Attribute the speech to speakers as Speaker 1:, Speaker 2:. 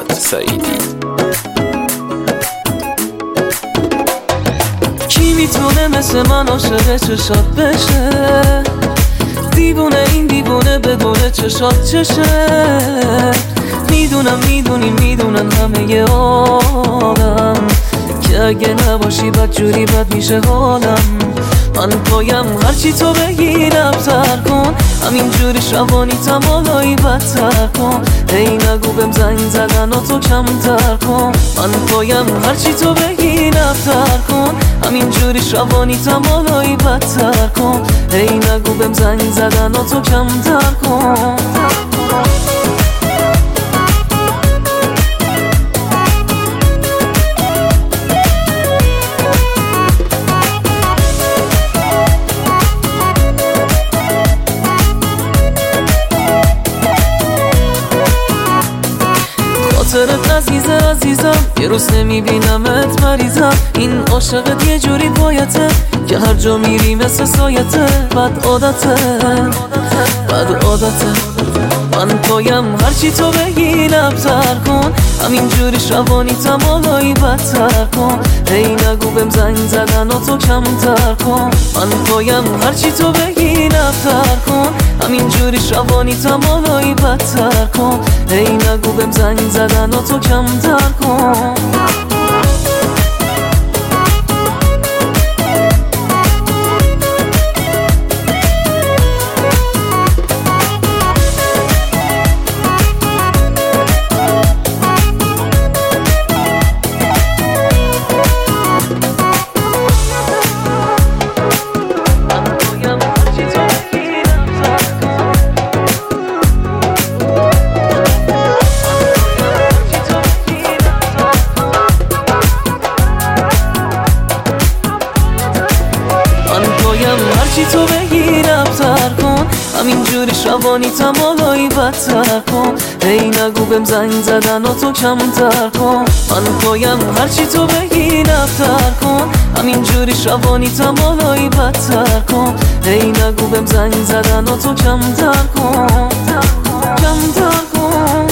Speaker 1: سعیدی.
Speaker 2: کی میتونه مثل من عاشق چشات بشه؟ دیوونه این دیوونه بدونه چشات چشه. میدونم میدونن همه آدم که اگه نباشی بد جوری بد میشه حالم. من پایم هرچی تو بگی نبتر کن، همین جوری شبانی تمالایی بدتر کن. ای نگو بهم زنگ زدن و تو کمتر کن. من پایم هرچی تو بگی نبتر کن، همین جوری شبانی تمالایی بدتر کن. ای نگو بهم زنگ زدن و تو کمتر کن. خاطرت عزیزم یه روز نمیبینمت مریضم. این عاشقت یه جوری بایته که هر جا میری مثل سایته. بد عادته من پایم هرچی تو بگی نبتر کن، همین جوری شبانی تمالایی بدتر کن. ای نگو بهم زنگ زدن و تو کمتر کن. من پایم هرچی تو بگی نبتر کن، همین جوری شبانی تمالایی بدتر کن. ای نگو بهم زنگ زدن و تو کمتر کن. هرچی تو بگی نبتر کن، همین جوری شبانی تمالایی بدتر کن. ای نگو بهم زنگ زدن و تو کمتر کن. من پایم هرچی تو بگی نبتر کن، همین جوری شبانی تمالایی بدتر کن. ای نگو بهم زنگ زدن و تو کمتر کن.